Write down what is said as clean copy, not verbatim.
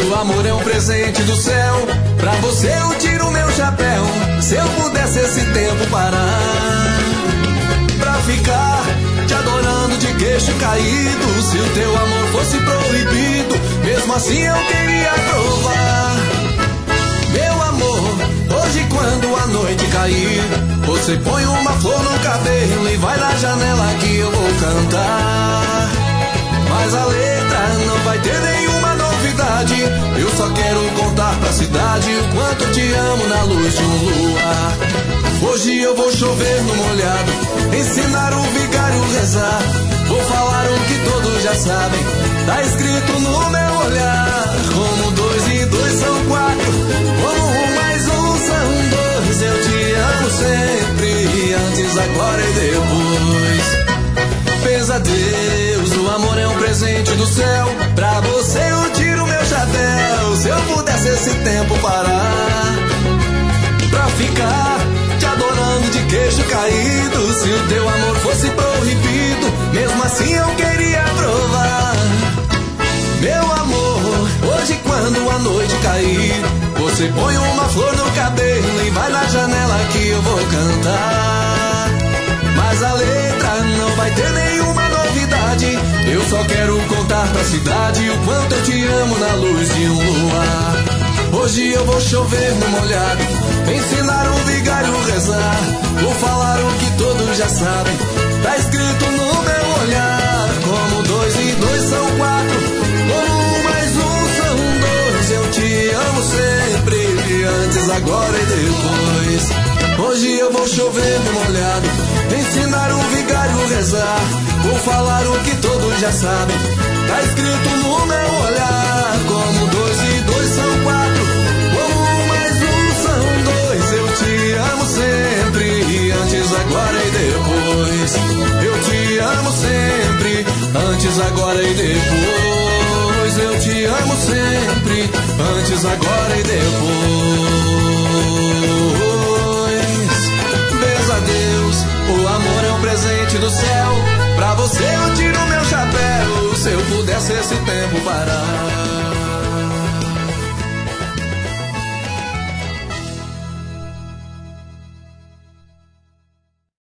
o amor é um presente do céu. Pra você eu tiro meu chapéu. Se eu pudesse esse tempo parar, pra ficar te adorando de queixo caído. Se o teu amor fosse proibido, mesmo assim eu queria provar. Meu amor, hoje quando a noite cair, você põe uma flor no cabelo e vai na janela que eu vou cantar. Mas a letra não vai ter nenhuma novidade. Eu só quero contar pra cidade o quanto eu te amo na luz de um luar. Hoje eu vou chover no molhado, ensinar o vigário a rezar. Vou falar o que todos já sabem, tá escrito no meu olhar. Como 2 e 2 são 4, como 1 mais 1 são 2. Eu te amo sempre, antes, agora e depois. Pesadeus, o amor é um presente do céu. Pra você eu tiro meu chapéu. Se eu pudesse esse tempo parar, pra ficar te adorando de queixo caído. Se o teu amor fosse proibido, mesmo assim eu queria provar. Meu amor, hoje quando a noite cair, você põe uma flor no cabelo e vai na janela que eu vou cantar. Mas a letra não vai ter nenhuma novidade. Eu só quero contar pra cidade o quanto eu te amo na luz de um luar. Hoje eu vou chover no molhado, ensinar o vigário a rezar. Vou falar o que todos já sabem, tá escrito no meu olhar. Como 2 e 2 são 4, como 1 mais 1 são 2. Eu te amo sempre, antes, agora e depois. Hoje eu vou chover no molhado, ensinar o vigário a rezar. Vou falar o que todos já sabem, tá escrito no meu olhar. Como 2 e 2 são 4, como 1 mais 1 são 2. Eu te amo sempre, antes, agora e depois. Eu te amo sempre, antes, agora e depois. Eu te amo sempre, antes, agora e depois. Deus, o amor é um presente do céu. Pra você eu tiro meu chapéu. Se eu pudesse esse tempo parar.